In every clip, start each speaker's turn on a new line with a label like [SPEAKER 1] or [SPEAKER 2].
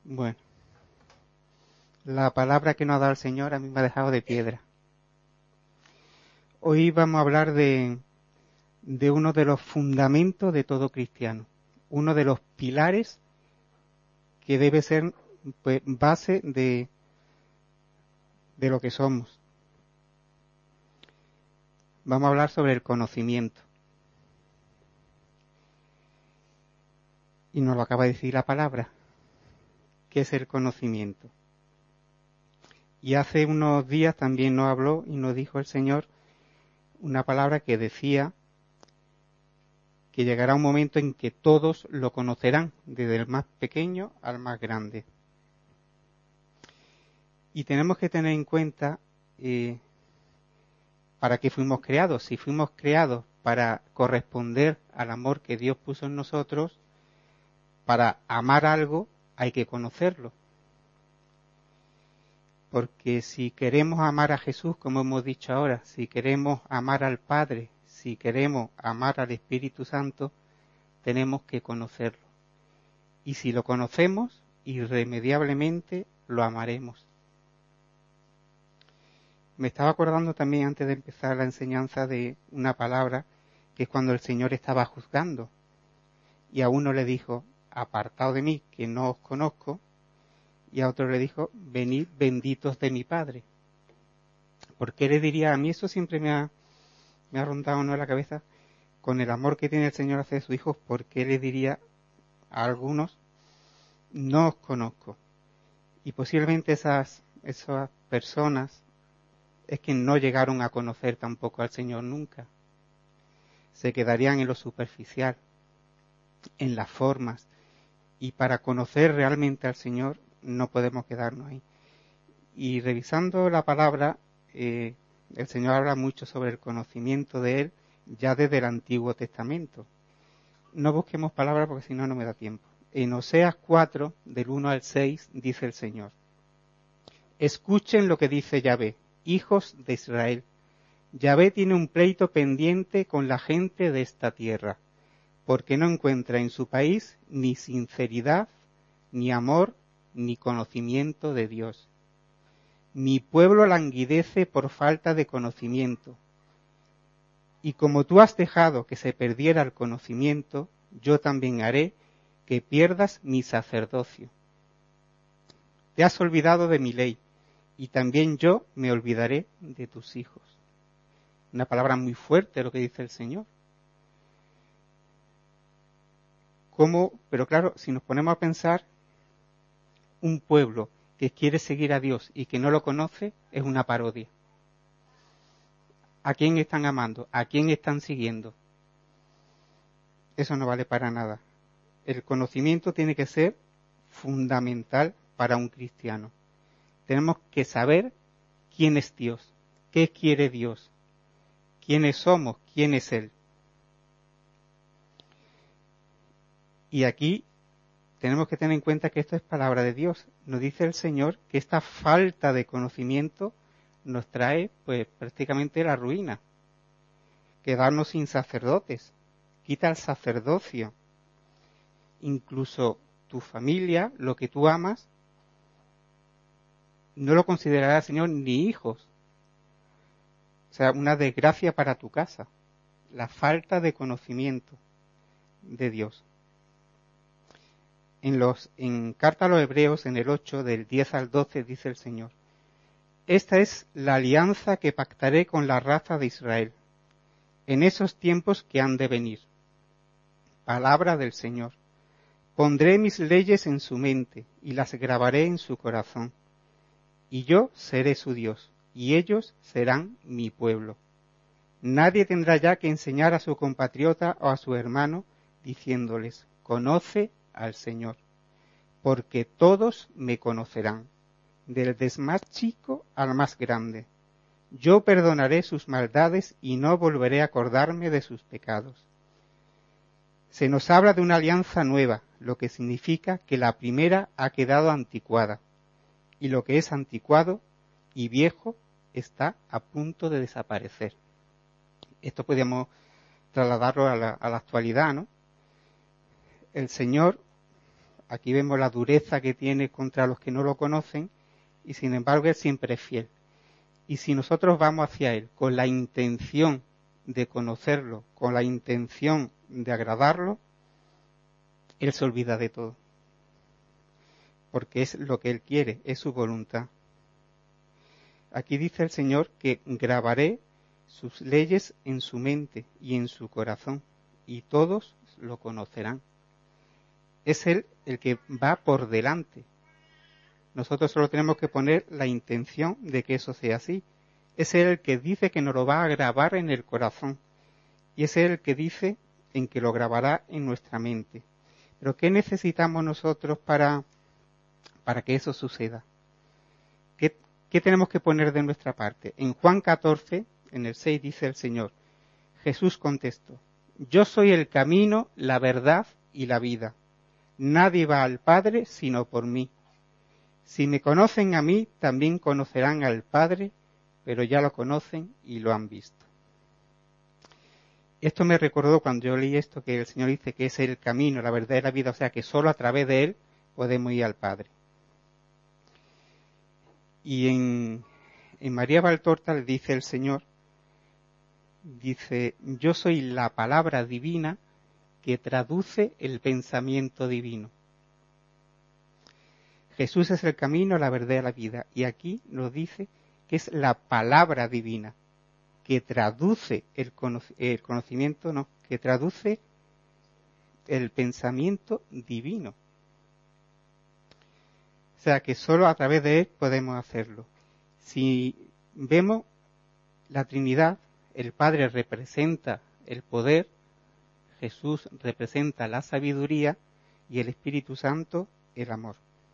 [SPEAKER 1] Bueno, la palabra que nos ha dado el Señor a mí me ha dejado de piedra. Hoy vamos a hablar de uno de los fundamentos de todo cristiano, uno de los pilares que debe ser pues, base de lo que somos. Vamos a hablar sobre el conocimiento. Y nos lo acaba de decir la palabra. ¿Qué es el conocimiento? Y hace unos días también nos habló y nos dijo el Señor una palabra que decía que llegará un momento en que todos lo conocerán, desde el más pequeño al más grande. Y tenemos que tener en cuenta para qué fuimos creados. Si fuimos creados para corresponder al amor que Dios puso en nosotros, para amar algo hay que conocerlo. Porque si queremos amar a Jesús, como hemos dicho ahora, si queremos amar al Padre, si queremos amar al Espíritu Santo, tenemos que conocerlo. Y si lo conocemos, irremediablemente lo amaremos. Me estaba acordando también antes de empezar la enseñanza de una palabra que es cuando el Señor estaba juzgando y a uno le dijo, apartaos de mí, que no os conozco, y a otro le dijo, venid benditos de mi Padre. ¿Por qué le diría? A mí eso siempre me ha rondado en la cabeza, con el amor que tiene el Señor hacia sus hijos, ¿por qué le diría a algunos, no os conozco? Y posiblemente esas personas es que no llegaron a conocer tampoco al Señor nunca. Se quedarían en lo superficial, en las formas. Y para conocer realmente al Señor no podemos quedarnos ahí. Y revisando la palabra, el Señor habla mucho sobre el conocimiento de Él ya desde el Antiguo Testamento. No busquemos palabras porque si no, no me da tiempo. En Oseas 4, del 1 al 6, dice el Señor: escuchen lo que dice Yahvé, hijos de Israel. Yahvé tiene un pleito pendiente con la gente de esta tierra, porque no encuentra en su país ni sinceridad, ni amor, ni conocimiento de Dios. Mi pueblo languidece por falta de conocimiento. Y como tú has dejado que se perdiera el conocimiento, yo también haré que pierdas mi sacerdocio. Te has olvidado de mi ley, y también yo me olvidaré de tus hijos. Una palabra muy fuerte lo que dice el Señor. ¿Cómo? Pero claro, si nos ponemos a pensar, un pueblo que quiere seguir a Dios y que no lo conoce es una parodia. ¿A quién están amando? ¿A quién están siguiendo? Eso no vale para nada. El conocimiento tiene que ser fundamental para un cristiano. Tenemos que saber quién es Dios, qué quiere Dios, quiénes somos, quién es Él. Y aquí tenemos que tener en cuenta que esto es palabra de Dios. Nos dice el Señor que esta falta de conocimiento nos trae pues prácticamente la ruina, quedarnos sin sacerdotes, quita el sacerdocio. Incluso tu familia, lo que tú amas, no lo considerará el Señor ni hijos. O sea, una desgracia para tu casa, la falta de conocimiento de Dios. En Carta a los Hebreos, en el 8, del 10 al 12, dice el Señor: esta es la alianza que pactaré con la raza de Israel en esos tiempos que han de venir. Palabra del Señor. Pondré mis leyes en su mente y las grabaré en su corazón. Y yo seré su Dios, y ellos serán mi pueblo. Nadie tendrá ya que enseñar a su compatriota o a su hermano, diciéndoles: conoce al Señor, porque todos me conocerán, desde el más chico al más grande. Yo perdonaré sus maldades y no volveré a acordarme de sus pecados. Se nos habla de una alianza nueva, lo que significa que la primera ha quedado anticuada, y lo que es anticuado y viejo está a punto de desaparecer. Esto podríamos trasladarlo a la actualidad, ¿no? El Señor Aquí vemos la dureza que tiene contra los que no lo conocen y sin embargo Él siempre es fiel. Y si nosotros vamos hacia Él con la intención de conocerlo, con la intención de agradarlo, Él se olvida de todo. Porque es lo que Él quiere, es su voluntad. Aquí dice el Señor que grabaré sus leyes en su mente y en su corazón, y todos lo conocerán. Es Él el que va por delante. Nosotros solo tenemos que poner la intención de que eso sea así. Es Él el que dice que nos lo va a grabar en el corazón. Y es Él el que dice en que lo grabará en nuestra mente. Pero ¿qué necesitamos nosotros para que eso suceda? ¿Qué tenemos que poner de nuestra parte? En Juan 14, en el 6, dice el Señor, Jesús contestó, yo soy el camino, la verdad y la vida. Nadie va al Padre sino por mí. Si me conocen a mí, también conocerán al Padre, pero ya lo conocen y lo han visto. Esto me recordó cuando yo leí esto, que el Señor dice que es el camino, la verdad y la vida, o sea que solo a través de Él podemos ir al Padre. Y en María Valtorta le dice el Señor, dice, yo soy la palabra divina que traduce el pensamiento divino. Jesús es el camino, la verdad y la vida. Y aquí nos dice que es la palabra divina que traduce el conocimiento, no, que traduce el pensamiento divino. O sea que solo a través de Él podemos hacerlo. Si vemos la Trinidad, el Padre representa el poder, Jesús representa la sabiduría y el Espíritu Santo el amor.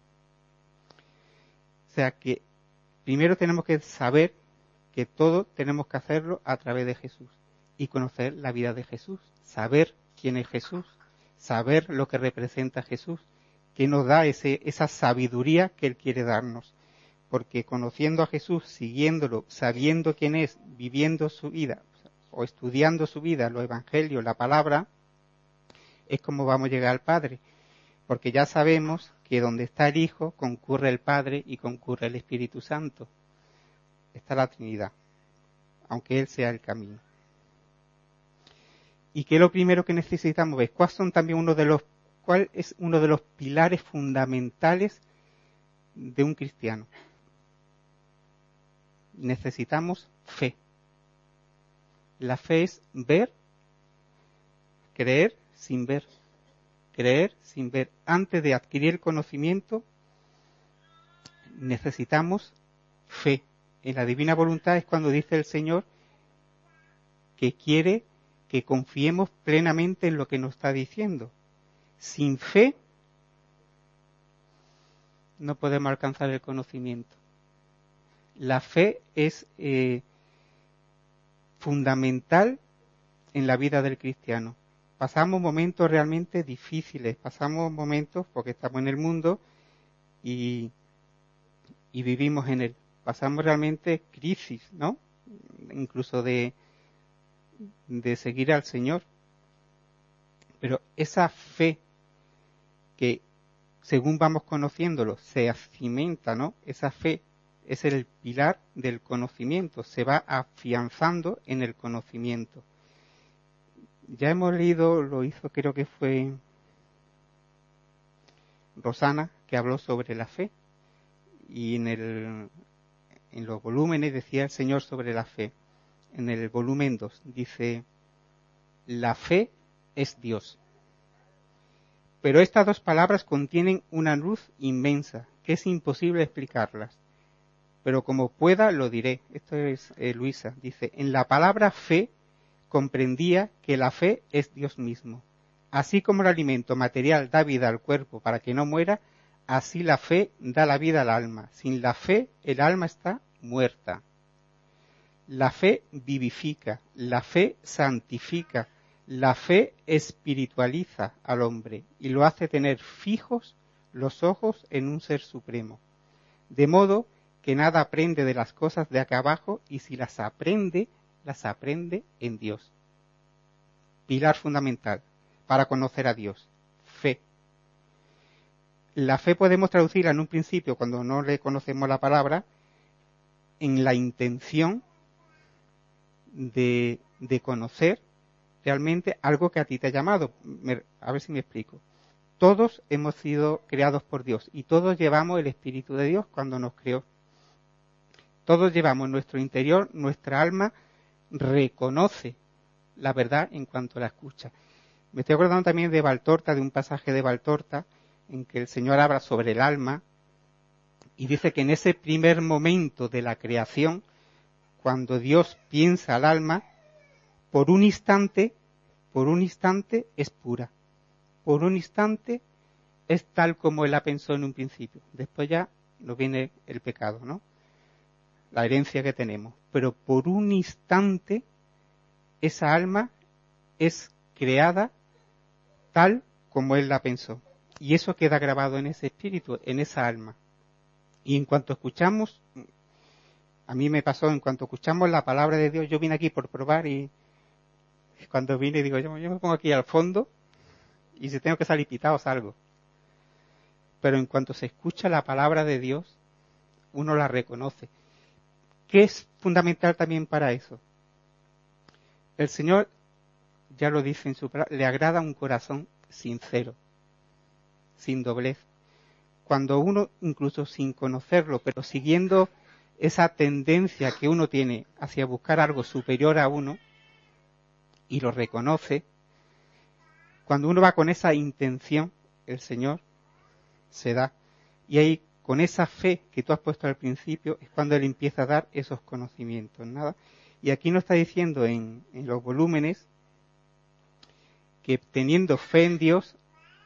[SPEAKER 1] O sea que primero tenemos que saber que todo tenemos que hacerlo a través de Jesús y conocer la vida de Jesús, saber quién es Jesús, saber lo que representa Jesús, que nos da esa sabiduría que Él quiere darnos. Porque conociendo a Jesús, siguiéndolo, sabiendo quién es, viviendo su vida o estudiando su vida, los evangelios, la palabra, es como vamos a llegar al Padre. Porque ya sabemos que donde está el Hijo concurre el Padre y concurre el Espíritu Santo. Está la Trinidad, aunque Él sea el camino. ¿Y qué es lo primero que necesitamos ver? ¿Cuál es uno de los pilares fundamentales de un cristiano? Necesitamos fe. La fe es ver, creer sin ver. Creer sin ver. Antes de adquirir el conocimiento, necesitamos fe. En la divina voluntad es cuando dice el Señor que quiere que confiemos plenamente en lo que nos está diciendo. Sin fe no podemos alcanzar el conocimiento. La fe es fundamental en la vida del cristiano. Pasamos momentos realmente difíciles, pasamos momentos porque estamos en el mundo y vivimos en él. Pasamos realmente crisis, ¿no? Incluso de seguir al Señor. Pero esa fe que según vamos conociéndolo se acimenta, ¿no? Esa fe es el pilar del conocimiento, se va afianzando en el conocimiento. Ya hemos leído, lo hizo creo que fue Rosana, que habló sobre la fe, y en los volúmenes decía el Señor sobre la fe. En el volumen 2 dice, la fe es Dios. Pero estas dos palabras contienen una luz inmensa, que es imposible explicarlas. Pero como pueda lo diré. Esto es Luisa. Dice, en la palabra fe comprendía que la fe es Dios mismo. Así como el alimento material da vida al cuerpo para que no muera, así la fe da la vida al alma. Sin la fe, el alma está muerta. La fe vivifica, la fe santifica, la fe espiritualiza al hombre y lo hace tener fijos los ojos en un ser supremo. De modo que nada aprende de las cosas de acá abajo y si las aprende en Dios. Pilar fundamental para conocer a Dios, fe. La fe podemos traducirla en un principio, cuando no le conocemos la palabra, en la intención de conocer realmente algo que a ti te ha llamado. A ver si me explico. Todos hemos sido creados por Dios y todos llevamos el Espíritu de Dios cuando nos creó. Todos llevamos en nuestro interior, nuestra alma reconoce la verdad en cuanto la escucha. Me estoy acordando también de Valtorta, de un pasaje de Valtorta, en que el Señor habla sobre el alma y dice que en ese primer momento de la creación, cuando Dios piensa al alma, por un instante es pura. Por un instante es tal como Él la pensó en un principio. Después ya nos viene el pecado, ¿no? La herencia que tenemos. Pero por un instante esa alma es creada tal como Él la pensó. Y eso queda grabado en ese espíritu, en esa alma. Y en cuanto escuchamos, a mí me pasó, en cuanto escuchamos la palabra de Dios, yo vine aquí por probar y cuando vine digo, yo me pongo aquí al fondo y si tengo que salir pitado salgo. Pero en cuanto se escucha la palabra de Dios, uno la reconoce. ¿Qué es fundamental también para eso? El Señor, ya lo dice en su palabra, le agrada un corazón sincero, sin doblez. Cuando uno, incluso sin conocerlo, pero siguiendo esa tendencia que uno tiene hacia buscar algo superior a uno, y lo reconoce, cuando uno va con esa intención, el Señor se da. Y ahí, con esa fe que tú has puesto al principio, es cuando Él empieza a dar esos conocimientos, ¿nada? Y aquí nos está diciendo en los volúmenes que teniendo fe en Dios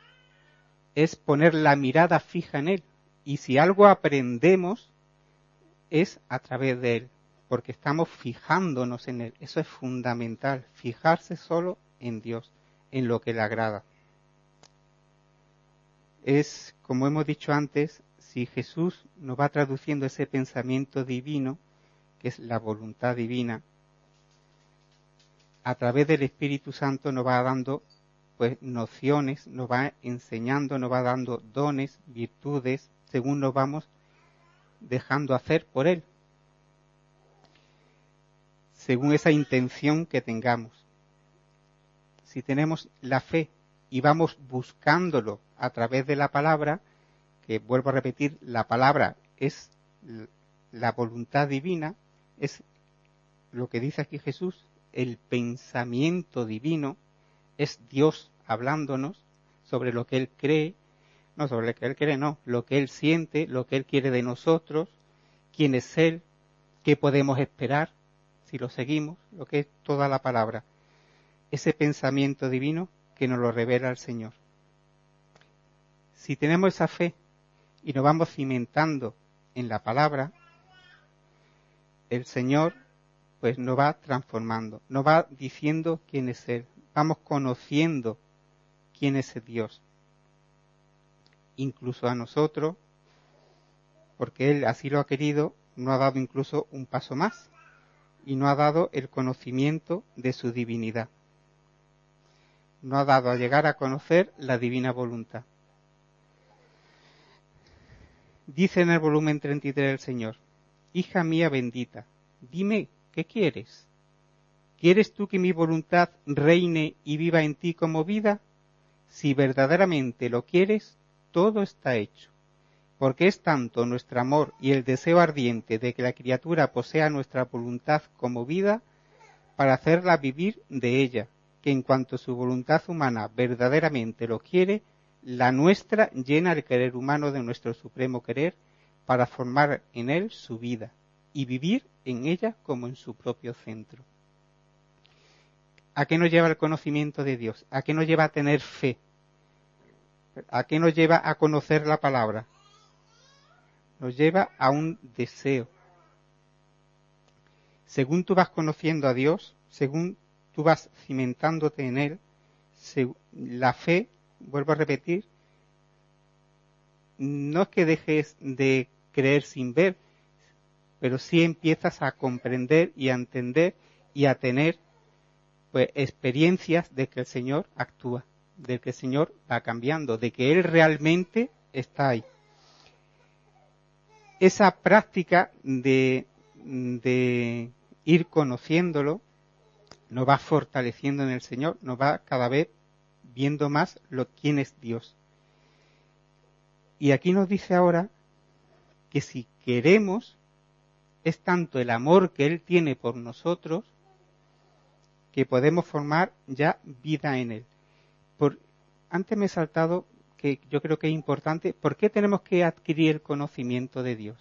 [SPEAKER 1] es poner la mirada fija en Él. Y si algo aprendemos es a través de Él, porque estamos fijándonos en Él. Eso es fundamental, fijarse solo en Dios, en lo que le agrada. Es, como hemos dicho antes, si Jesús nos va traduciendo ese pensamiento divino, que es la voluntad divina, a través del Espíritu Santo nos va dando pues nociones, nos va enseñando, nos va dando dones, virtudes, según nos vamos dejando hacer por Él, según esa intención que tengamos. Si tenemos la fe y vamos buscándolo a través de la palabra, que vuelvo a repetir, la palabra es la voluntad divina, es lo que dice aquí Jesús, el pensamiento divino, es Dios hablándonos sobre lo que Él cree, no sobre lo que Él cree, no, lo que Él siente, lo que Él quiere de nosotros, quién es Él, qué podemos esperar si lo seguimos, lo que es toda la palabra. Ese pensamiento divino que nos lo revela el Señor. Si tenemos esa fe y nos vamos cimentando en la palabra, el Señor pues nos va transformando, nos va diciendo quién es Él, vamos conociendo quién es el Dios, incluso a nosotros, porque Él así lo ha querido, nos ha dado incluso un paso más y nos ha dado el conocimiento de su divinidad. Nos ha dado a llegar a conocer la divina voluntad. Dice en el volumen 33 el Señor, hija mía bendita, dime, ¿qué quieres? ¿Quieres tú que mi voluntad reine y viva en ti como vida? Si verdaderamente lo quieres, todo está hecho, porque es tanto nuestro amor y el deseo ardiente de que la criatura posea nuestra voluntad como vida, para hacerla vivir de ella, que en cuanto su voluntad humana verdaderamente lo quiere, la nuestra llena el querer humano de nuestro supremo querer, para formar en él su vida y vivir en ella como en su propio centro. ¿A qué nos lleva el conocimiento de Dios? ¿A qué nos lleva a tener fe? ¿A qué nos lleva a conocer la palabra? Nos lleva a un deseo. Según tú vas conociendo a Dios, según tú vas cimentándote en Él, la fe, vuelvo a repetir, no es que dejes de creer sin ver, pero sí empiezas a comprender y a entender y a tener pues experiencias de que el Señor actúa, de que el Señor va cambiando, de que Él realmente está ahí. Esa práctica de ir conociéndolo nos va fortaleciendo en el Señor, nos va cada vez viendo más quién es Dios. Y aquí nos dice ahora que si queremos, es tanto el amor que Él tiene por nosotros que podemos formar ya vida en Él. Antes me he saltado, que yo creo que es importante, ¿por qué tenemos que adquirir el conocimiento de Dios?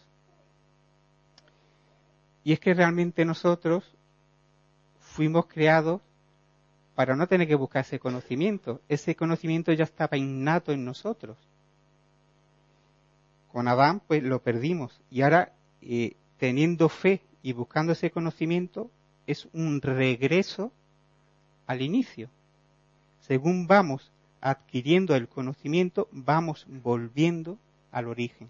[SPEAKER 1] Y es que realmente nosotros fuimos creados para no tener que buscar ese conocimiento. Ese conocimiento ya estaba innato en nosotros. Con Adán, pues lo perdimos. Y ahora, teniendo fe y buscando ese conocimiento, es un regreso al inicio. Según vamos adquiriendo el conocimiento, vamos volviendo al origen.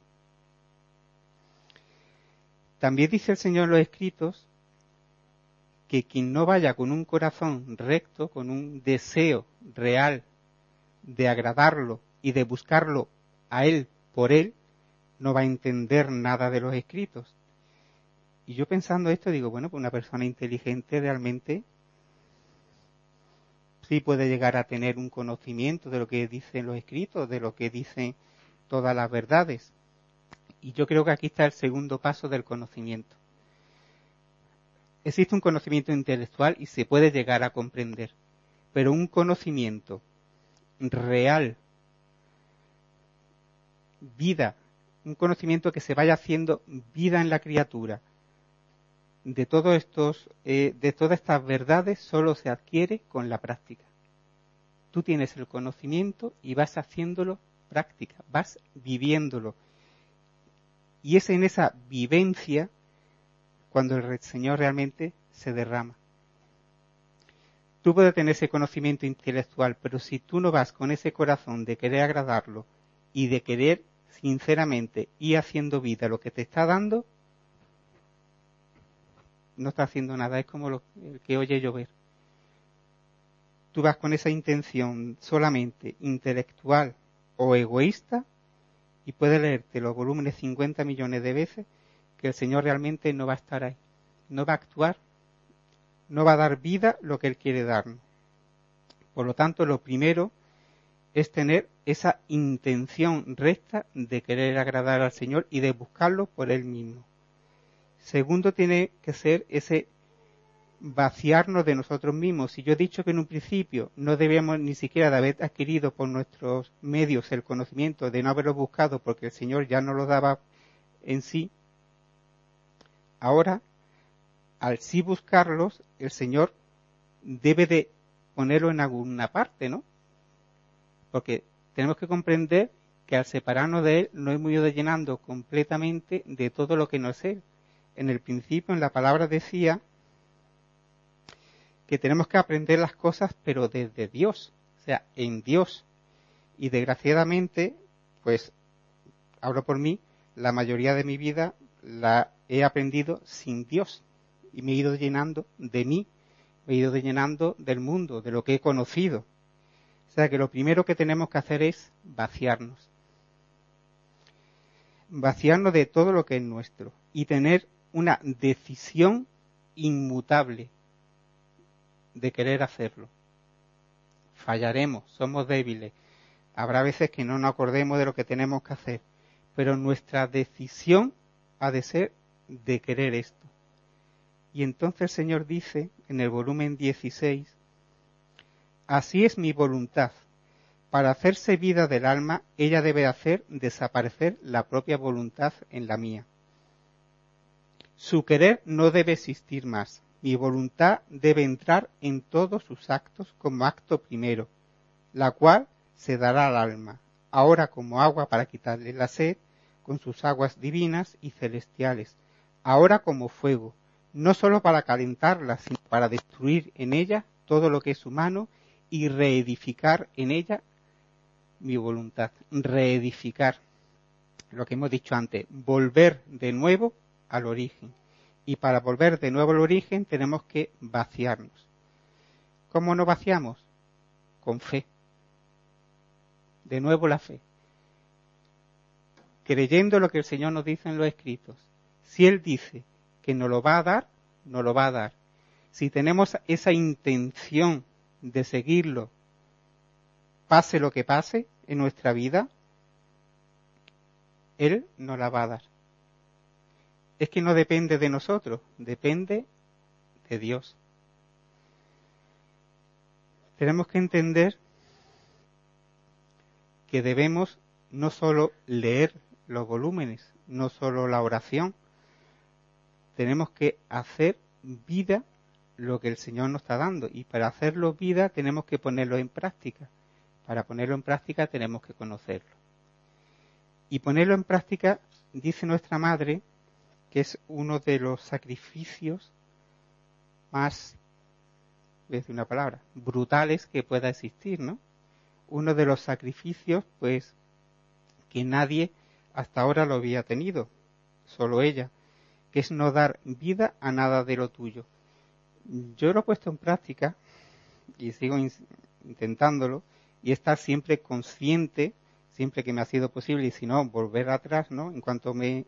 [SPEAKER 1] También dice el Señor en los Escritos que quien no vaya con un corazón recto, con un deseo real de agradarlo y de buscarlo a Él por Él, no va a entender nada de los Escritos. Y yo pensando esto digo, bueno, pues una persona inteligente realmente sí puede llegar a tener un conocimiento de lo que dicen los Escritos, de lo que dicen todas las verdades. Y yo creo que aquí está el segundo paso del conocimiento. Existe un conocimiento intelectual y se puede llegar a comprender, pero un conocimiento real, vida, un conocimiento que se vaya haciendo vida en la criatura, de todas estas verdades solo se adquiere con la práctica. Tú tienes el conocimiento y vas haciéndolo práctica, vas viviéndolo. Y es en esa vivencia cuando el Señor realmente se derrama. Tú puedes tener ese conocimiento intelectual, pero si tú no vas con ese corazón de querer agradarlo y de querer sinceramente ir haciendo vida lo que te está dando, no está haciendo nada, es como el que oye llover. Tú vas con esa intención solamente intelectual o egoísta y puedes leerte los volúmenes 50 millones de veces que el Señor realmente no va a estar ahí, no va a actuar, no va a dar vida lo que Él quiere darnos. Por lo tanto, lo primero es tener esa intención recta de querer agradar al Señor y de buscarlo por Él mismo. Segundo, tiene que ser ese vaciarnos de nosotros mismos. Si yo he dicho que en un principio no debíamos ni siquiera de haber adquirido por nuestros medios el conocimiento, de no haberlo buscado porque el Señor ya no lo daba en sí, ahora, al sí buscarlos, el Señor debe de ponerlo en alguna parte, ¿no? Porque tenemos que comprender que al separarnos de Él no hemos ido llenando completamente de todo lo que no es Él. En el principio, en la palabra decía que tenemos que aprender las cosas, pero desde Dios, o sea, en Dios. Y desgraciadamente, pues, hablo por mí, la mayoría de mi vida la he aprendido sin Dios. Y me he ido llenando de mí, me he ido llenando del mundo, de lo que he conocido. O sea que lo primero que tenemos que hacer es vaciarnos. Vaciarnos de todo lo que es nuestro y tener una decisión inmutable de querer hacerlo. Fallaremos, somos débiles. Habrá veces que no nos acordemos de lo que tenemos que hacer, pero nuestra decisión ha de ser de querer esto. Y entonces el Señor dice en el volumen 16, así es mi voluntad. Para hacerse vida del alma, ella debe hacer desaparecer la propia voluntad en la mía. Su querer no debe existir más. Mi voluntad debe entrar en todos sus actos como acto primero, la cual se dará al alma, ahora como agua para quitarle la sed, con sus aguas divinas y celestiales, ahora como fuego, no sólo para calentarla, sino para destruir en ella todo lo que es humano y reedificar en ella mi voluntad. Reedificar, lo que hemos dicho antes, volver de nuevo al origen. Y para volver de nuevo al origen tenemos que vaciarnos. ¿Cómo nos vaciamos? Con fe. De nuevo la fe. creyendo lo que el Señor nos dice en los escritos. Si Él dice que nos lo va a dar, nos lo va a dar. Si tenemos esa intención de seguirlo, pase lo que pase en nuestra vida, Él nos la va a dar. Es que no depende de nosotros, depende de Dios. Tenemos que entender que debemos no solo leer los volúmenes, no solo la oración, tenemos que hacer vida lo que el Señor nos está dando, y para hacerlo vida tenemos que ponerlo en práctica. Para ponerlo en práctica tenemos que conocerlo. Y ponerlo en práctica, dice nuestra Madre, que es uno de los sacrificios más, voy a decir una palabra, brutales que pueda existir, ¿no? Uno de los sacrificios, pues, que nadie hasta ahora lo había tenido, solo ella, que es no dar vida a nada de lo tuyo. Yo lo he puesto en práctica y sigo intentándolo, y estar siempre consciente, siempre que me ha sido posible, y si no, volver atrás, ¿no? En cuanto me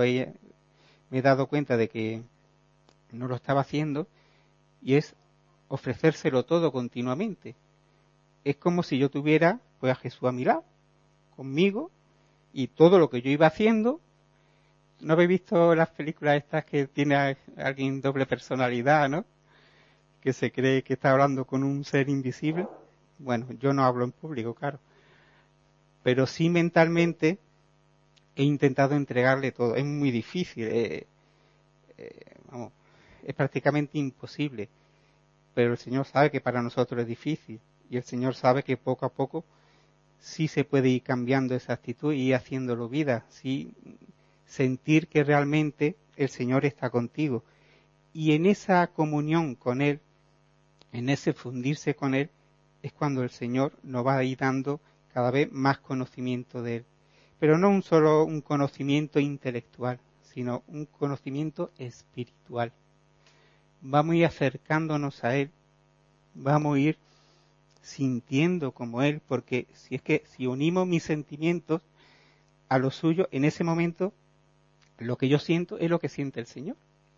[SPEAKER 1] he dado cuenta de que no lo estaba haciendo, y es ofrecérselo todo continuamente. Es como si yo tuviera pues a Jesús a mi lado, conmigo, y todo lo que yo iba haciendo. ¿No habéis visto las películas estas que tiene a alguien doble personalidad, ¿no? Que se cree que está hablando con un ser invisible. Bueno, yo no hablo en público, claro. Pero sí mentalmente he intentado entregarle todo. Es muy difícil, vamos, es prácticamente imposible. Pero el Señor sabe que para nosotros es difícil. Y el Señor sabe que poco a poco sí se puede ir cambiando esa actitud y ir haciéndolo vida. Sí, sentir que realmente el Señor está contigo. Y en esa comunión con Él, en ese fundirse con Él, es cuando el Señor nos va a ir dando cada vez más conocimiento de Él. Pero no solo un conocimiento intelectual, sino un conocimiento espiritual. Vamos a ir acercándonos a Él, vamos a ir sintiendo como Él, porque si unimos mis sentimientos a los suyos, en ese momento lo que yo siento es lo que siente el Señor.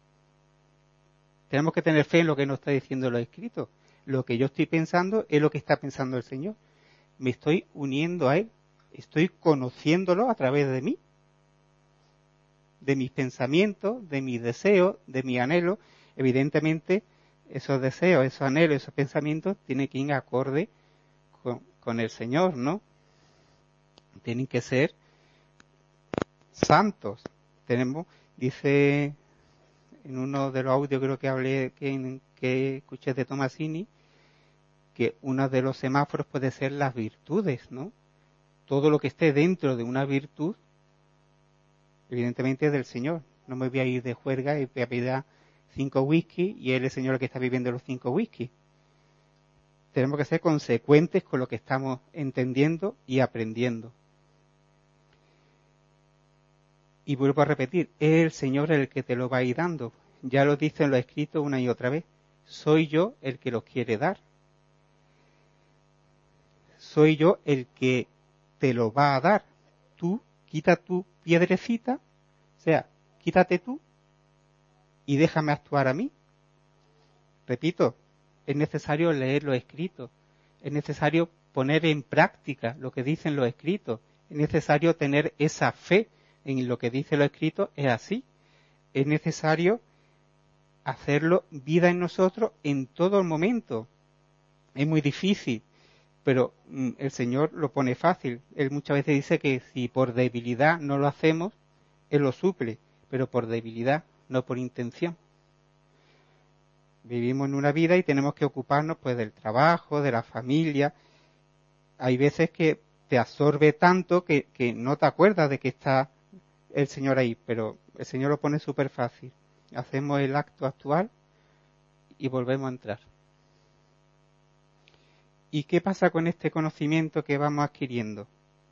[SPEAKER 1] Tenemos que tener fe en lo que nos está diciendo los escritos. Lo que yo estoy pensando es lo que está pensando el Señor. Me estoy uniendo a Él, estoy conociéndolo a través de mí, de mis pensamientos, de mis deseos, de mi anhelo. Evidentemente, esos deseos, esos anhelos, esos pensamientos tienen que ir acorde con el Señor, ¿no? Tienen que ser santos. Dice en uno de los audios, creo que hablé, que escuché de Tomasini, que uno de los semáforos puede ser las virtudes, ¿no? Todo lo que esté dentro de una virtud, evidentemente es del Señor. No me voy a ir de juerga y voy a pedir 5 whisky y Él es el Señor el que está viviendo los 5 whisky. Tenemos que ser consecuentes con lo que estamos entendiendo y aprendiendo. Y vuelvo a repetir, es el Señor el que te lo va a ir dando. Ya lo dice en lo escrito una y otra vez. Soy yo el que los quiere dar. Soy yo el que te lo va a dar. Tú, quita tu piedrecita, o sea, quítate tú y déjame actuar a mí. Repito, es necesario leer lo escrito, es necesario poner en práctica lo que dicen los escritos, es necesario tener esa fe en lo que dice lo escrito, es así. Es necesario hacerlo vida en nosotros en todo el momento. Es muy difícil, pero el Señor lo pone fácil. Él muchas veces dice que si por debilidad no lo hacemos, Él lo suple, pero por debilidad, no por intención. Vivimos en una vida y tenemos que ocuparnos pues del trabajo, de la familia. Hay veces que te absorbe tanto que no te acuerdas de que está el Señor ahí, pero el Señor lo pone súper fácil. Hacemos el acto actual y volvemos a entrar. ¿Y qué pasa con este conocimiento que vamos adquiriendo?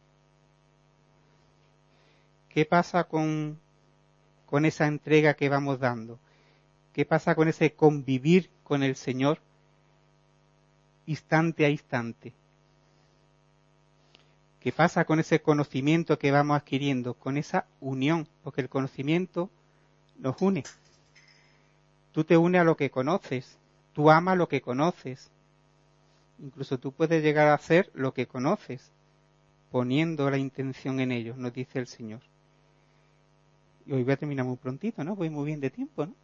[SPEAKER 1] ¿Qué pasa con esa entrega que vamos dando? ¿Qué pasa con ese convivir con el Señor instante a instante? ¿Qué pasa con ese conocimiento que vamos adquiriendo? Con esa unión, porque el conocimiento nos une. Tú te unes a lo que conoces, tú amas lo que conoces. Incluso tú puedes llegar a hacer lo que conoces, poniendo la intención en ello, nos dice el Señor. Y hoy voy a terminar muy prontito, ¿no? Voy muy bien de tiempo, ¿no?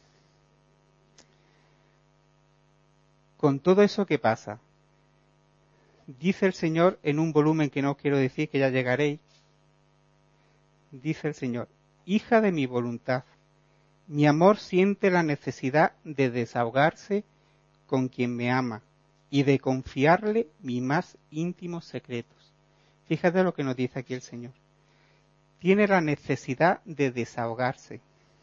[SPEAKER 1] Con todo eso que pasa, dice el Señor en un volumen que no os quiero decir, que ya llegaréis, dice el Señor, hija de mi voluntad, mi amor siente la necesidad de desahogarse con quien me ama y de confiarle mis más íntimos secretos. Fíjate lo que nos dice aquí el Señor. Tiene la necesidad de desahogarse.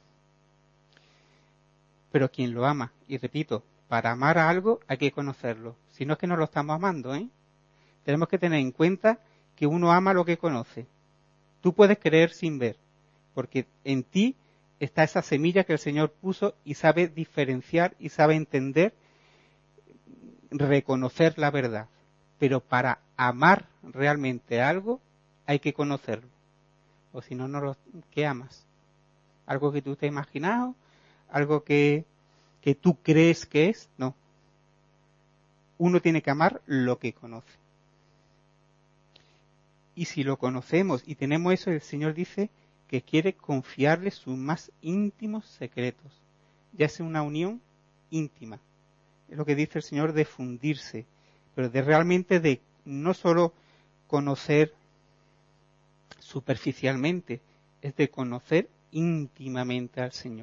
[SPEAKER 1] Pero quien lo ama, y repito, para amar a algo hay que conocerlo. Si no es que no lo estamos amando, ¿eh? Tenemos que tener en cuenta que uno ama lo que conoce. Tú puedes creer sin ver, porque en ti está esa semilla que el Señor puso y sabe diferenciar y sabe entender, reconocer la verdad. Pero para amar realmente algo hay que conocerlo. O si no, ¿qué amas? ¿Algo que tú te has imaginado? ¿Algo que tú crees que es? No. Uno tiene que amar lo que conoce. Y si lo conocemos y tenemos eso, el Señor dice que quiere confiarle sus más íntimos secretos. Ya es una unión íntima. Es lo que dice el Señor de fundirse, pero de realmente de no solo conocer superficialmente, es de conocer íntimamente al Señor.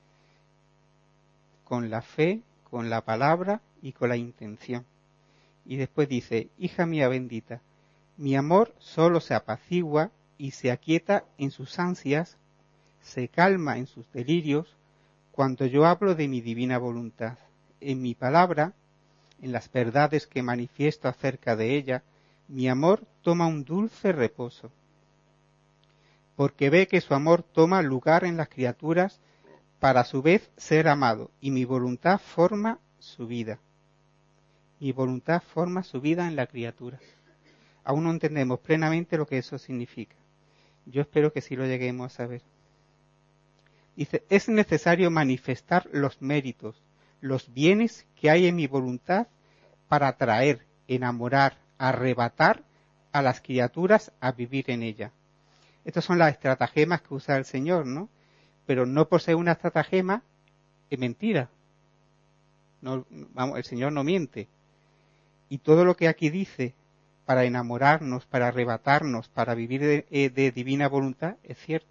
[SPEAKER 1] Con la fe, con la palabra y con la intención. Y después dice, hija mía bendita, mi amor solo se apacigua y se aquieta en sus ansias, se calma en sus delirios, cuando yo hablo de mi divina voluntad. En mi palabra, en las verdades que manifiesto acerca de ella, mi amor toma un dulce reposo, porque ve que su amor toma lugar en las criaturas para a su vez ser amado, y mi voluntad forma su vida. Mi voluntad forma su vida en la criatura. Aún no entendemos plenamente lo que eso significa. Yo espero que sí lo lleguemos a saber. Dice, es necesario manifestar los méritos, los bienes que hay en mi voluntad para atraer, enamorar, arrebatar a las criaturas a vivir en ella. Estas son las estratagemas que usa el Señor, ¿no? Pero no por ser una estratagema es mentira. No, vamos, el Señor no miente. Y todo lo que aquí dice para enamorarnos, para arrebatarnos, para vivir de divina voluntad, es cierto.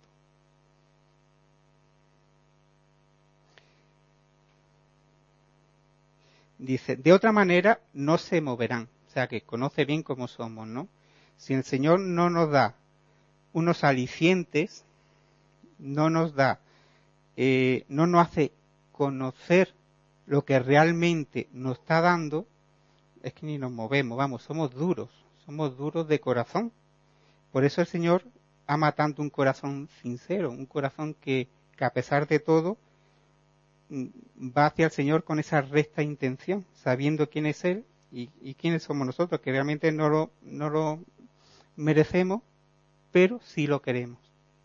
[SPEAKER 1] Dice, de otra manera no se moverán. O sea, que conoce bien cómo somos, ¿no? Si el Señor no nos da unos alicientes, no nos da, no nos hace conocer lo que realmente nos está dando, es que ni nos movemos, vamos, somos duros de corazón. Por eso el Señor ama tanto un corazón sincero, un corazón que a pesar de todo va hacia el Señor con esa recta intención, sabiendo quién es Él y quiénes somos nosotros, que realmente no lo merecemos, pero sí lo queremos.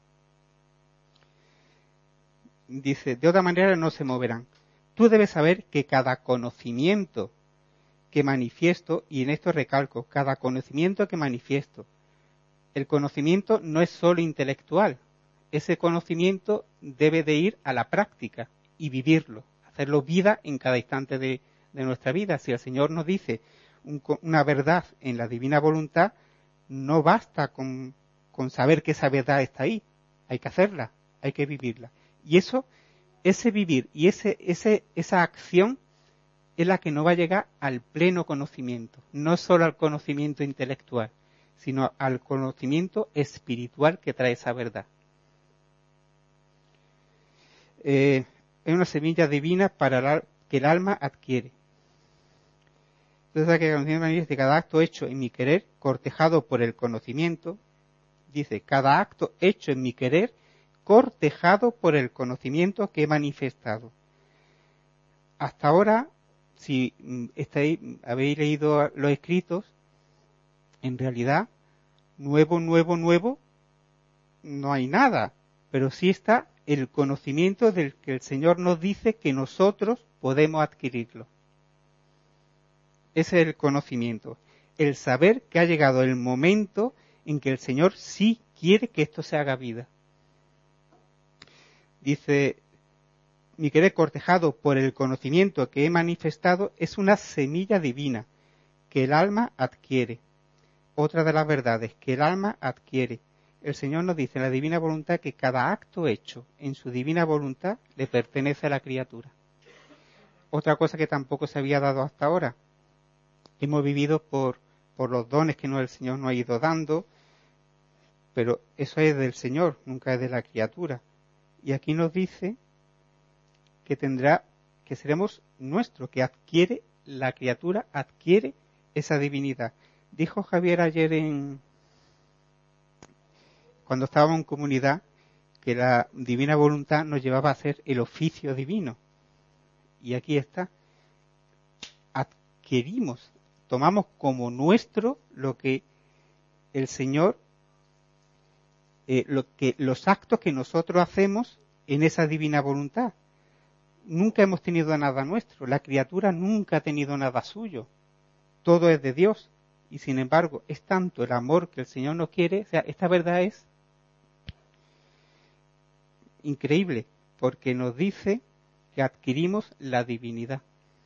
[SPEAKER 1] Dice, de otra manera no se moverán. Tú debes saber que cada conocimiento que manifiesto, y en esto recalco, cada conocimiento que manifiesto, el conocimiento no es solo intelectual, ese conocimiento debe de ir a la práctica y vivirlo, hacerlo vida en cada instante de nuestra vida. Si el Señor nos dice una verdad en la divina voluntad, no basta con saber que esa verdad está ahí, hay que hacerla, hay que vivirla. Y eso, ese vivir y esa acción es la que nos va a llegar al pleno conocimiento, no solo al conocimiento intelectual, sino al conocimiento espiritual que trae esa verdad. Es una semilla divina que el alma adquiere. Entonces, que el conocimiento manifiesta cada acto hecho en mi querer, cortejado por el conocimiento, dice, cada acto hecho en mi querer, cortejado por el conocimiento que he manifestado. Hasta ahora, si habéis leído los escritos, en realidad nuevo, no hay nada, pero sí está el conocimiento del que el Señor nos dice que nosotros podemos adquirirlo. Ese es el conocimiento, el saber que ha llegado el momento en que el Señor sí quiere que esto se haga vida. Dice, mi querer cortejado por el conocimiento que he manifestado es una semilla divina que el alma adquiere. Otra de las verdades que el alma adquiere. El Señor nos dice en la divina voluntad que cada acto hecho en su divina voluntad le pertenece a la criatura. Otra cosa que tampoco se había dado hasta ahora. Hemos vivido por los dones que el Señor nos ha ido dando, pero eso es del Señor, nunca es de la criatura. Y aquí nos dice que seremos nuestros, que adquiere la criatura, adquiere esa divinidad. Dijo Javier ayer cuando estábamos en comunidad, que la divina voluntad nos llevaba a hacer el oficio divino. Y aquí está. Adquirimos, tomamos como nuestro lo que el Señor, los actos que nosotros hacemos en esa divina voluntad. Nunca hemos tenido nada nuestro, la criatura nunca ha tenido nada suyo. Todo es de Dios. Y sin embargo, es tanto el amor que el Señor nos quiere, o sea, esta verdad es increíble, porque nos dice que adquirimos la divinidad.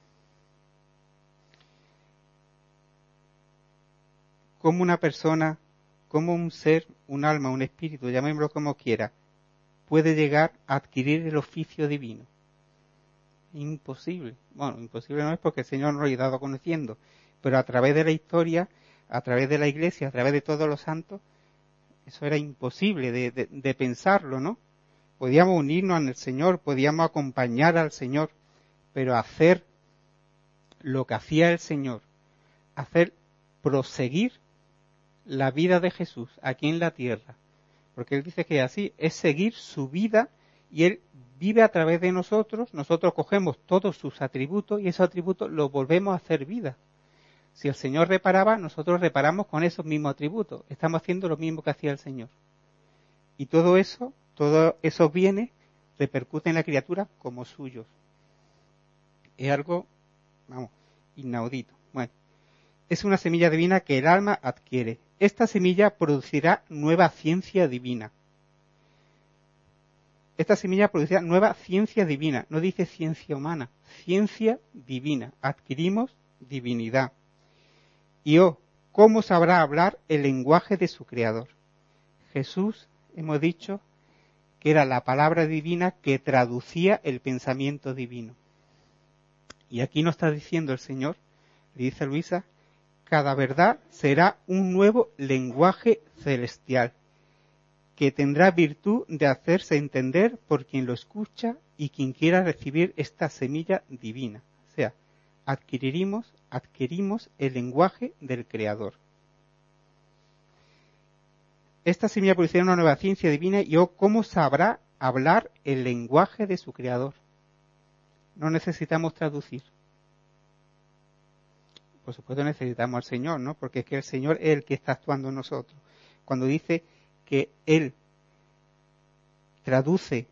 [SPEAKER 1] Como una persona, como un ser, un alma, un espíritu, llamémoslo como quiera, puede llegar a adquirir el oficio divino. Imposible. Bueno, imposible no es porque el Señor nos lo ha dado conociendo, pero a través de la historia, a través de la Iglesia, a través de todos los santos, eso era imposible de pensarlo, ¿no? Podíamos unirnos al Señor, podíamos acompañar al Señor, pero hacer lo que hacía el Señor, hacer proseguir la vida de Jesús aquí en la tierra, porque Él dice que así es seguir su vida y Él vive a través de nosotros cogemos todos sus atributos y esos atributos los volvemos a hacer vida. Si el Señor reparaba, nosotros reparamos con esos mismos atributos, estamos haciendo lo mismo que hacía el Señor. Y todos esos bienes repercuten en la criatura como suyos. Es algo, inaudito. Bueno, es una semilla divina que el alma adquiere. Esta semilla producirá nueva ciencia divina. Esta semilla producirá nueva ciencia divina. No dice ciencia humana, ciencia divina. Adquirimos divinidad. Y ¿cómo sabrá hablar el lenguaje de su Creador? Jesús, hemos dicho, que era la palabra divina que traducía el pensamiento divino. Y aquí nos está diciendo el Señor, le dice a Luisa, cada verdad será un nuevo lenguaje celestial, que tendrá virtud de hacerse entender por quien lo escucha y quien quiera recibir esta semilla divina. O sea, adquirimos el lenguaje del Creador. Esta semilla producirá una nueva ciencia divina y ¿cómo sabrá hablar el lenguaje de su Creador? No necesitamos traducir. Por supuesto necesitamos al Señor, ¿no? Porque es que el Señor es el que está actuando en nosotros. Cuando dice que Él traduce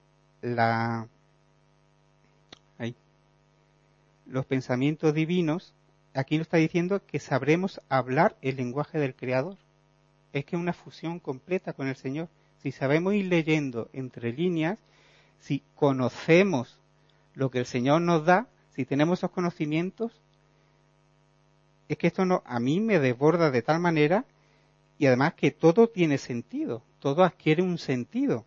[SPEAKER 1] los pensamientos divinos, aquí nos está diciendo que sabremos hablar el lenguaje del Creador. Es que es una fusión completa con el Señor. Si sabemos ir leyendo entre líneas, si conocemos lo que el Señor nos da, si tenemos esos conocimientos, es que esto a mí me desborda de tal manera y además que todo tiene sentido, todo adquiere un sentido.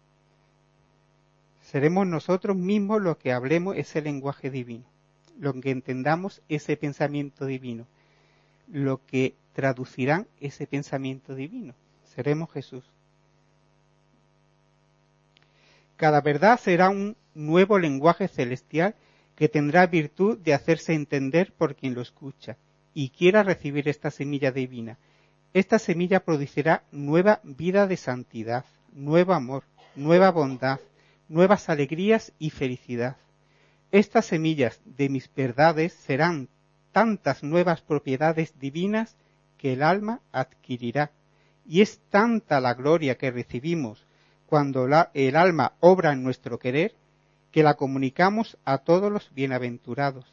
[SPEAKER 1] Seremos nosotros mismos los que hablemos ese lenguaje divino, lo que entendamos ese pensamiento divino, lo que traducirán ese pensamiento divino. Seremos Jesús. Cada verdad será un nuevo lenguaje celestial que tendrá virtud de hacerse entender por quien lo escucha y quiera recibir esta semilla divina. Esta semilla producirá nueva vida de santidad, nuevo amor, nueva bondad, nuevas alegrías y felicidad. Estas semillas de mis verdades serán tantas nuevas propiedades divinas que el alma adquirirá y es tanta la gloria que recibimos cuando el alma obra en nuestro querer, que la comunicamos a todos los bienaventurados.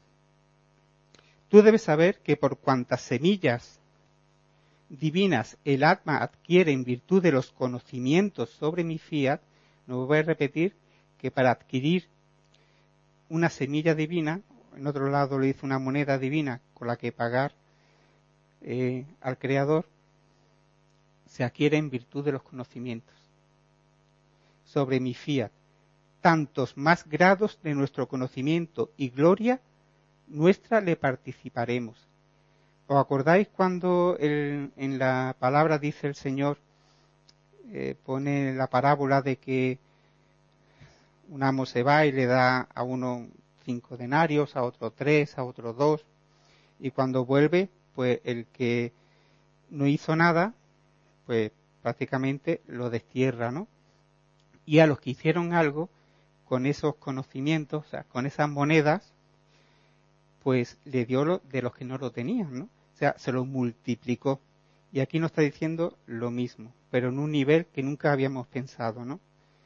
[SPEAKER 1] Tú debes saber que por cuantas semillas divinas el alma adquiere en virtud de los conocimientos sobre mi fiat, no voy a repetir que para adquirir una semilla divina, en otro lado le dice una moneda divina con la que pagar al Creador, se adquiere en virtud de los conocimientos sobre mi fiat. Tantos más grados de nuestro conocimiento y gloria nuestra le participaremos. ¿Os acordáis cuando en la palabra dice el Señor, pone la parábola de que un amo se va y le da a uno 5 denarios, a otro 3, a otro 2, y cuando vuelve, pues el que no hizo nada, pues prácticamente lo destierra, ¿no? Y a los que hicieron algo con esos conocimientos, o sea, con esas monedas, pues le dio de los que no lo tenían, ¿no? O sea, se lo multiplicó. Y aquí nos está diciendo lo mismo, pero en un nivel que nunca habíamos pensado, ¿no?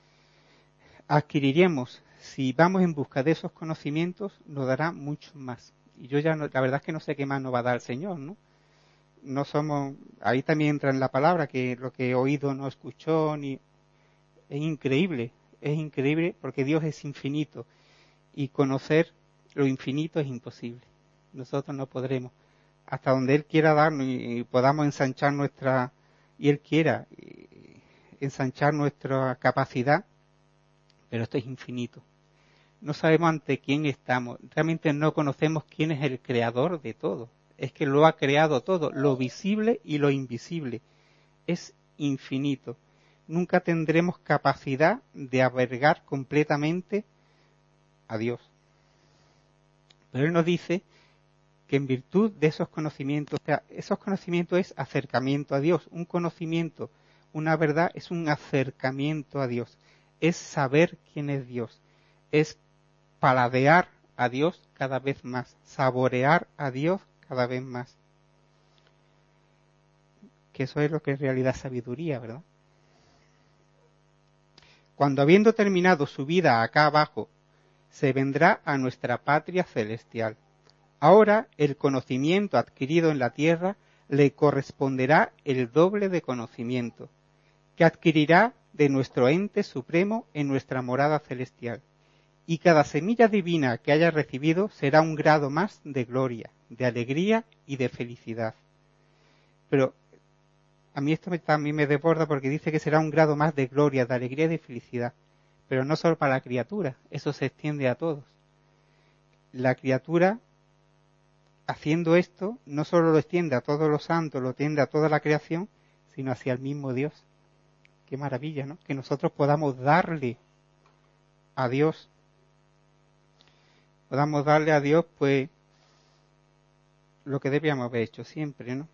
[SPEAKER 1] Adquiriremos, si vamos en busca de esos conocimientos, nos dará mucho más. Y yo ya, la verdad es que no sé qué más nos va a dar el Señor, ¿no? No somos, ahí también entra en la palabra que lo que he oído no escuchó, ni es increíble porque Dios es infinito y conocer lo infinito es imposible. Nosotros no podremos. Hasta donde Él quiera darnos y podamos ensanchar y Él quiera ensanchar nuestra capacidad, pero esto es infinito. No sabemos ante quién estamos. Realmente no conocemos quién es el creador de todo. Es que lo ha creado todo, lo visible y lo invisible. Es infinito. Nunca tendremos capacidad de albergar completamente a Dios. Pero Él nos dice que en virtud de esos conocimientos, o sea, esos conocimientos es acercamiento a Dios. Un conocimiento, una verdad es un acercamiento a Dios. Es saber quién es Dios. Es paladear a Dios cada vez más. Saborear a Dios cada vez más. Que eso es lo que en realidad es sabiduría, ¿verdad? Cuando habiendo terminado su vida acá abajo, se vendrá a nuestra patria celestial. Ahora el conocimiento adquirido en la tierra le corresponderá el doble de conocimiento, que adquirirá de nuestro ente supremo en nuestra morada celestial. Y cada semilla divina que haya recibido será un grado más de gloria, de alegría y de felicidad. Pero a mí esto también me desborda porque dice que será un grado más de gloria, de alegría y de felicidad. Pero no solo para la criatura, eso se extiende a todos. La criatura, haciendo esto, no solo lo extiende a todos los santos, lo extiende a toda la creación, sino hacia el mismo Dios. Qué maravilla, ¿no? Que nosotros podamos darle a Dios, pues, lo que debíamos haber hecho siempre, ¿no?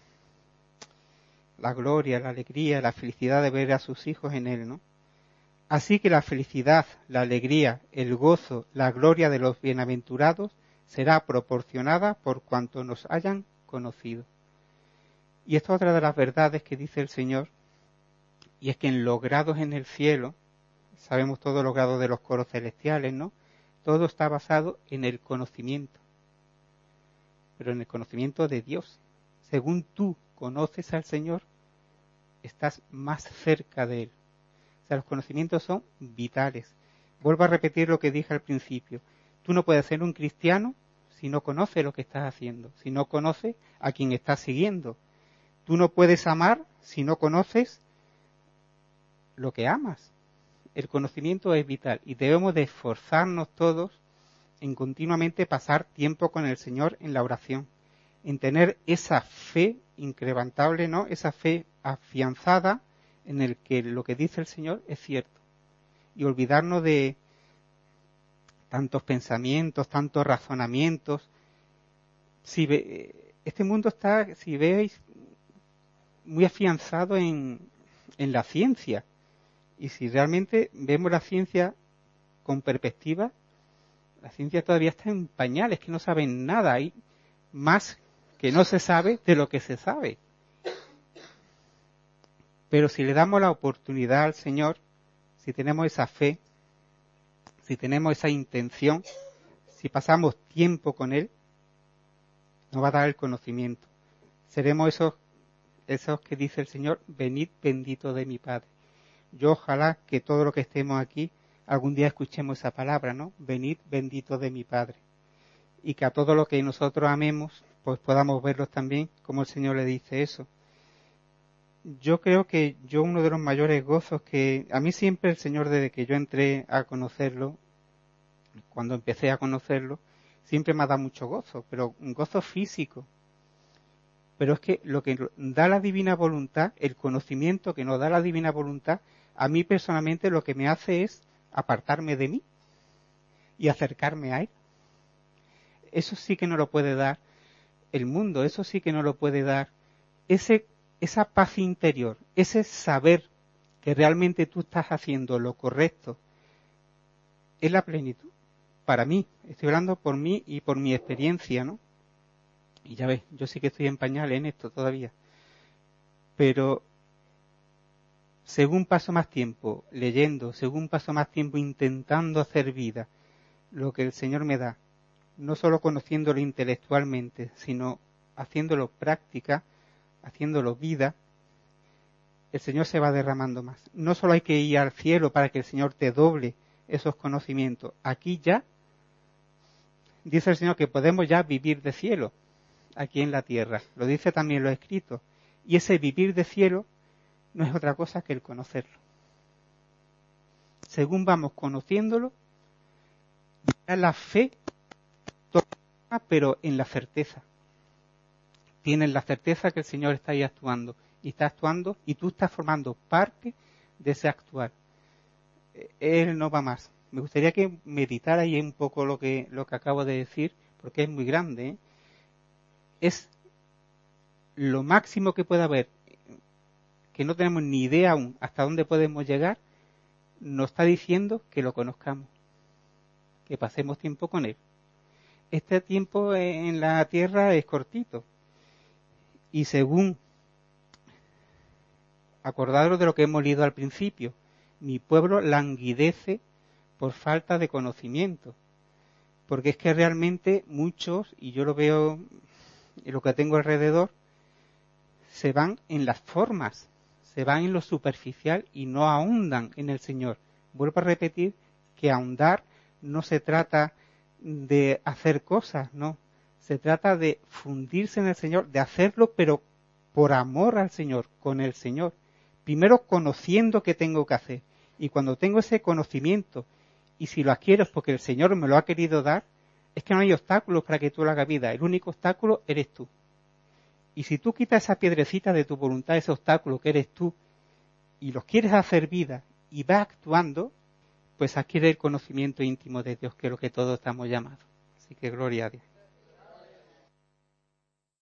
[SPEAKER 1] La gloria, la alegría, la felicidad de ver a sus hijos en Él, ¿no? Así que la felicidad, la alegría, el gozo, la gloria de los bienaventurados será proporcionada por cuanto nos hayan conocido. Y esta es otra de las verdades que dice el Señor, y es que en los grados en el cielo, sabemos todos los grados de los coros celestiales, ¿no? Todo está basado en el conocimiento, pero en el conocimiento de Dios. Según tú conoces al Señor, estás más cerca de Él. O sea, los conocimientos son vitales. Vuelvo a repetir lo que dije al principio. Tú no puedes ser un cristiano si no conoces lo que estás haciendo, si no conoces a quien estás siguiendo. Tú no puedes amar si no conoces lo que amas. El conocimiento es vital y debemos de esforzarnos todos en continuamente pasar tiempo con el Señor en la oración, en tener esa fe incrementable, ¿no? Esa fe afianzada en el que lo que dice el Señor es cierto. Y olvidarnos de tantos pensamientos, tantos razonamientos. Este mundo está, si veis, muy afianzado en la ciencia. Y si realmente vemos la ciencia con perspectiva, la ciencia todavía está en pañales, que no saben nada. Hay más que no se sabe de lo que se sabe. Pero si le damos la oportunidad al Señor, si tenemos esa fe, si tenemos esa intención, si pasamos tiempo con Él, nos va a dar el conocimiento. Seremos esos que dice el Señor, venid bendito de mi Padre. Yo ojalá que todo lo que estemos aquí, algún día escuchemos esa palabra, ¿no? Venid bendito de mi Padre. Y que a todo lo que nosotros amemos, pues podamos verlos también, como el Señor le dice eso. Yo creo que uno de los mayores gozos que a mí siempre el Señor, desde que yo entré a conocerlo, cuando empecé a conocerlo, siempre me ha dado mucho gozo, pero un gozo físico. Pero es que lo que da la divina voluntad, el conocimiento que nos da la divina voluntad, a mí personalmente lo que me hace es apartarme de mí y acercarme a Él. Eso sí que no lo puede dar el mundo, eso sí que no lo puede dar esa paz interior, ese saber que realmente tú estás haciendo lo correcto, es la plenitud. Para mí, estoy hablando por mí y por mi experiencia, ¿no? Y ya ves, yo sí que estoy en pañales en esto todavía. Pero según paso más tiempo leyendo, según paso más tiempo intentando hacer vida lo que el Señor me da, no solo conociéndolo intelectualmente, sino haciéndolo práctica, haciéndolo vida, el Señor se va derramando más. No solo hay que ir al cielo para que el Señor te doble esos conocimientos. Aquí ya dice el Señor que podemos ya vivir de cielo, aquí en la tierra. Lo dice también lo escrito. Y ese vivir de cielo no es otra cosa que el conocerlo. Según vamos conociéndolo, ya la fe, pero en la certeza. Tienes la certeza que el Señor está ahí actuando. Y está actuando y tú estás formando parte de ese actuar. Él no va más. Me gustaría que meditara ahí un poco lo que acabo de decir, porque es muy grande, ¿eh? Es lo máximo que puede haber, que no tenemos ni idea aún hasta dónde podemos llegar, nos está diciendo que lo conozcamos, que pasemos tiempo con Él. Este tiempo en la tierra es cortito. Y según, acordaros de lo que hemos leído al principio, mi pueblo languidece por falta de conocimiento. Porque es que realmente muchos, y yo lo veo en lo que tengo alrededor, se van en las formas, se van en lo superficial y no ahondan en el Señor. Vuelvo a repetir que ahondar no se trata de hacer cosas, no. Se trata de fundirse en el Señor, de hacerlo pero por amor al Señor, con el Señor. Primero conociendo qué tengo que hacer. Y cuando tengo ese conocimiento, y si lo adquiero es porque el Señor me lo ha querido dar, es que no hay obstáculos para que tú lo hagas vida. El único obstáculo eres tú. Y si tú quitas esa piedrecita de tu voluntad, ese obstáculo que eres tú, y los quieres hacer vida, y vas actuando, pues adquiere el conocimiento íntimo de Dios, que es lo que todos estamos llamados. Así que gloria a Dios.